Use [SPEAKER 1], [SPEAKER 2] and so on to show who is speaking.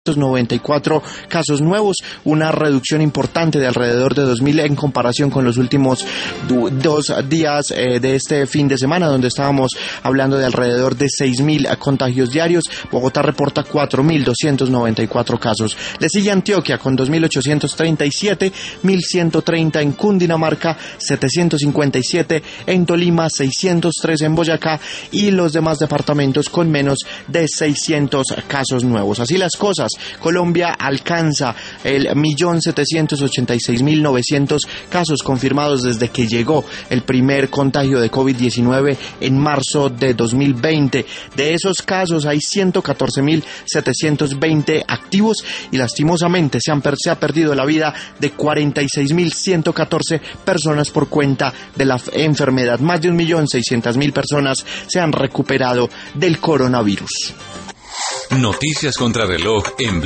[SPEAKER 1] 94 casos nuevos, una reducción importante de alrededor de 2.000 en comparación con los últimos 2 días de este fin de semana, donde estábamos hablando de alrededor de 6.000 contagios diarios. Bogotá reporta 4.294 casos. Le sigue Antioquia con 2.837, 1.130 en Cundinamarca, 757 en Tolima, 603 en Boyacá y los demás departamentos con menos de 600 casos nuevos. Así las cosas, Colombia alcanza el 1.786.900 casos confirmados desde que llegó el primer contagio de COVID-19 en marzo de 2020. De esos casos hay 114.720 activos y lastimosamente se ha perdido la vida de 46.114 personas por cuenta de la enfermedad. Más de 1.600.000 personas se han recuperado del coronavirus.
[SPEAKER 2] Noticias contra reloj en